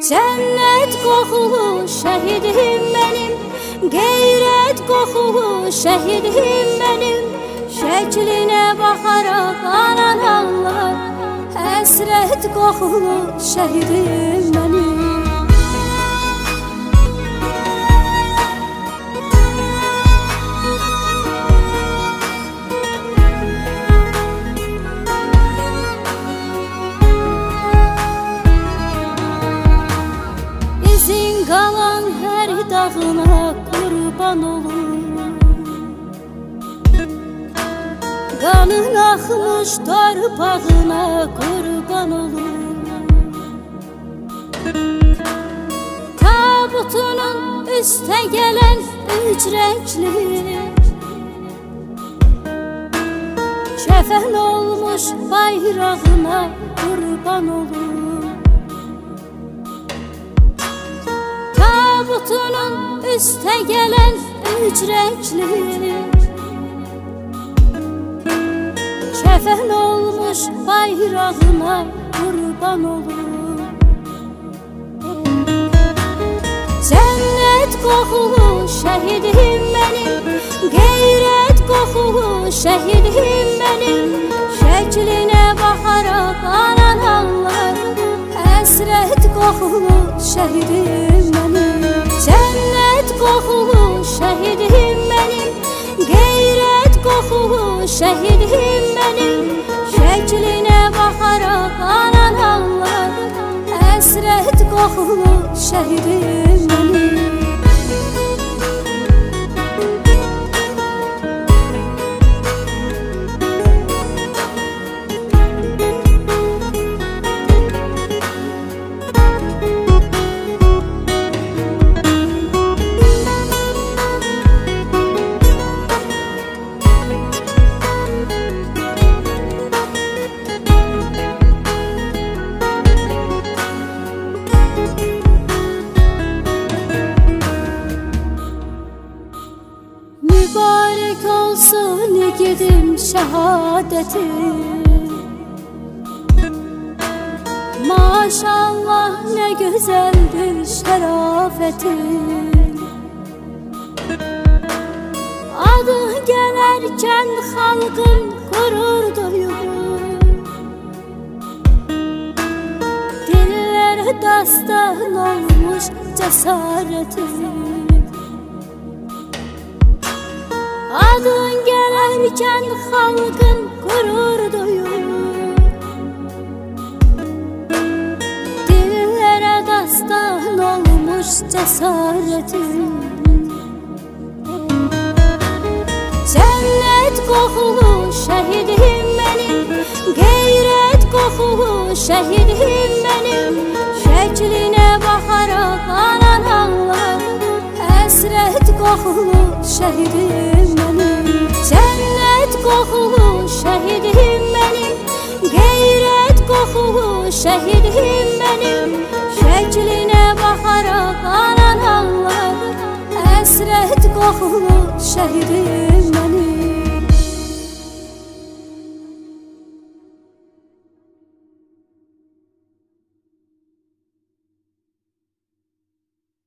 Cennet kokulu şehidim benim, gayret kokulu şehidim benim. Şekline bakarak anan ağlar, hasret kokulu şehidim benim. İzin kalan her dağına kurban olur, kanın akmış torpağına kurban olur. Tabutunun üste gelen ücretli, kefen olmuş bayrağına kurban olur. Tabutunun üste gelen ücretli, kefen olmuş bayrağına kurban olur. Cennet kokulu şehidim benim, gayret kokulu şehidim benim. Şekline bakarak anan ağlar, hasret kokulu şehidim benim. Cennet kokulu şehidim benim, gayret kokulu şehidim benim. Şekline bakarak anan ağlar, hasret kokulu şehidim benim. Mübarek olsun yiğidim şehadeti, maşallah ne güzeldir şerafeti. Adı gelerken halkın gurur duyur, dillere dastan olmuş cesareti. Adın gelerken halkın gurur duyur, dillere dastan olmuş cesaretin. Cennet kokulu şehidim benim, gayret kokulu şehidim benim. Şekline bakarak anan ağlar, hasret kokulu şehidim benim. Cennet kokulu şehidim benim, gayret kokulu şehidim benim. Şekline bakarak anan ağlar, hasret kokulu şehidim.